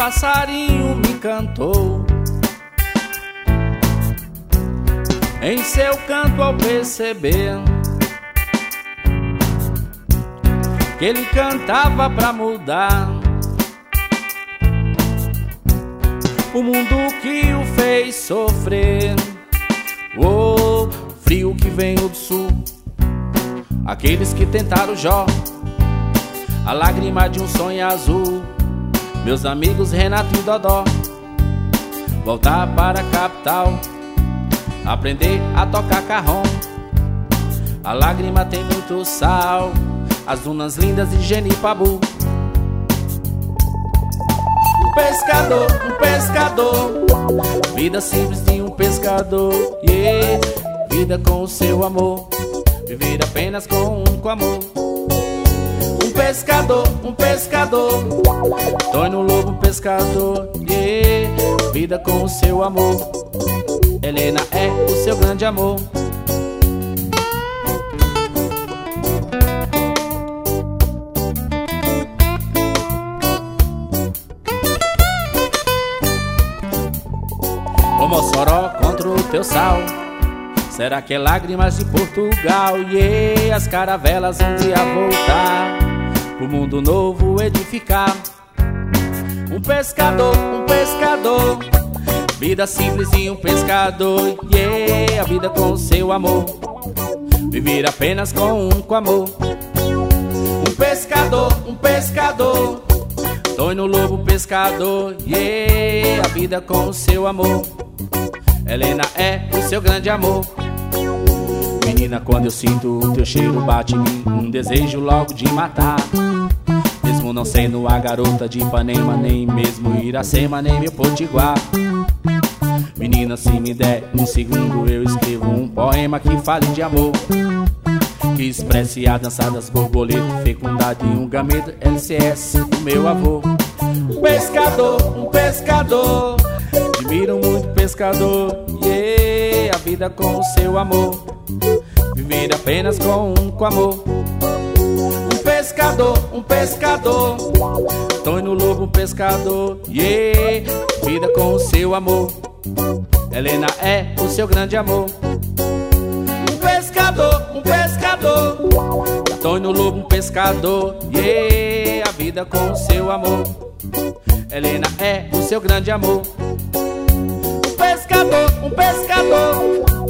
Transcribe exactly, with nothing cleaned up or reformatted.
passarinho me cantou. Em seu canto ao perceber que ele cantava pra mudar o mundo que o fez sofrer. O frio que veio do sul, aqueles que tentaram Jó, a lágrima de um sonho azul. Meus amigos Renato e Dodó, voltar para a capital, aprender a tocar carrom. A lágrima tem muito sal, as dunas lindas de Genipabu. Um pescador, um pescador, vida simples de um pescador, yeah. Vida com o seu amor, viver apenas com um único amor. Um pescador, um pescador, Tonho Lobo pescador, yeah. Vida com o seu amor, Helena é o seu grande amor. Ô Mossoró contra o teu sal, será que é lágrimas de Portugal? E yeah, as caravelas um dia voltar, o mundo novo edificar. Um pescador, um pescador, vida simples de um pescador, yeah. A vida com o seu amor, viver apenas com um único amor. Um pescador, um pescador, Tonho Lobo pescador, yeah. A vida com o seu amor, Helena é o seu grande amor. Menina, quando eu sinto o teu cheiro bate em mim um desejo logo de matar. Mesmo não sendo a garota de Ipanema, nem mesmo Iracema, nem meu Potiguar. Menina, se me der um segundo eu escrevo um poema que fale de amor, que expresse a dança das borboletas, fecundade em um gameta L C S, o meu avô. Um pescador, um pescador, admiro muito pescador, yeah. A vida com o seu amor, viver apenas com um único amor. Um pescador, um pescador, Tonho Lobo pescador, yeah. Vida com o seu amor, Helena é o seu grande amor. Um pescador, um pescador, Tonho Lobo um pescador, yeah. A vida com o seu amor, Helena é o seu grande amor. Um pescador, um pescador,